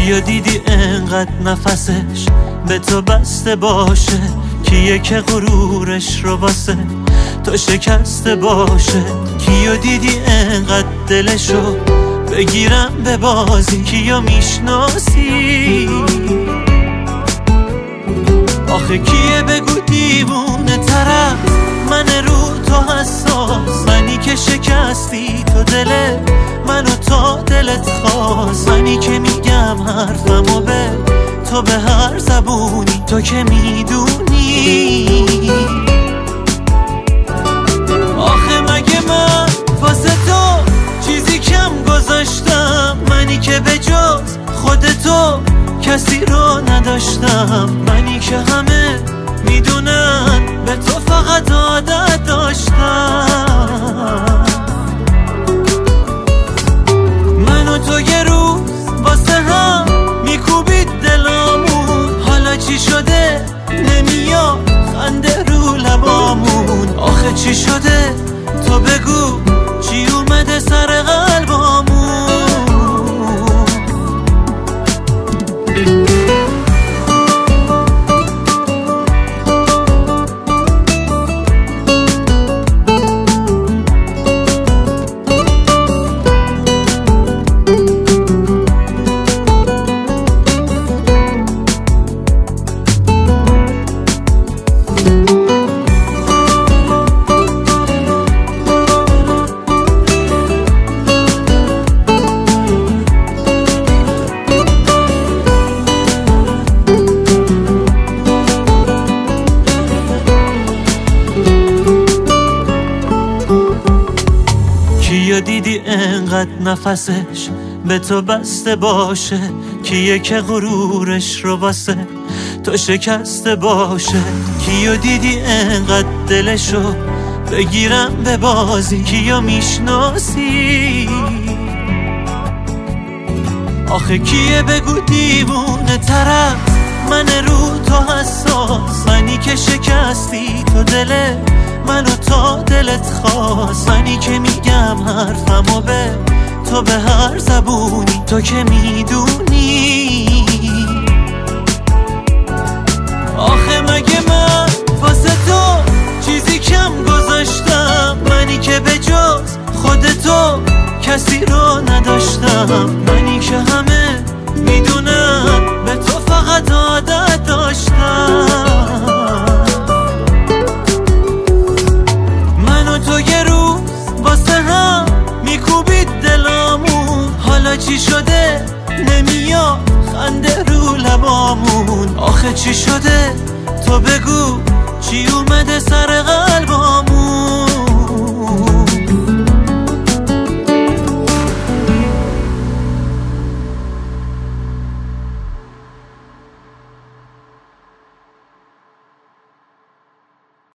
کیو دیدی انقدر نفسش به تو بسته باشه، کیه که غرورش رو واسه تو شکسته باشه؟ کیو دیدی انقدر دلشو بگیرم به بازی، کیو میشناسی؟ آخه کیه بگو دیوونه طرف من رو تو حساس، منی که شکستی تو دل منو تا دلت خواست، منی که میگم حرفمو به تو به هر زبونی، تو که میدونی. آخه مگه من واسه تو چیزی کم گذاشتم؟ منی که به جز خودتو کسی رو نداشتم، منی که همه میدونن به تو فقط عادت داشتم. من و تو یه روز واسه هم میکوبید دلامون، حالا چی شده نمیاد خنده رو لبامون؟ آخه چی شده تو بگو، چی اومده سر قلبامون؟ کیو دیدی انقدر نفسش به تو بسته باشه، کیه که غرورش رو واسه تو شکسته باشه؟ کیو دیدی انقدر دلشو بگیرم به بازی، کیو میشناسی؟ آخه کیه بگو دیوونه طرف من رو تو حساس، منی که شکستی تو دل منو تا دلت خواست، منی که میگم حرفمو به تو به هر زبونی، تو که میدونی. آخه مگه من واسه تو چیزی کم گذاشتم؟ منی که به جز خودتو کسی رو نداشتم، منی که همه میدونم به تو فقط عادت داشتم. من و تو یه روز واسه هم میکوبید دلامون، حالا چی شده نمیاد خنده رو لبامون؟ آخه چی شده تو بگو، چی اومده سر قلبامون؟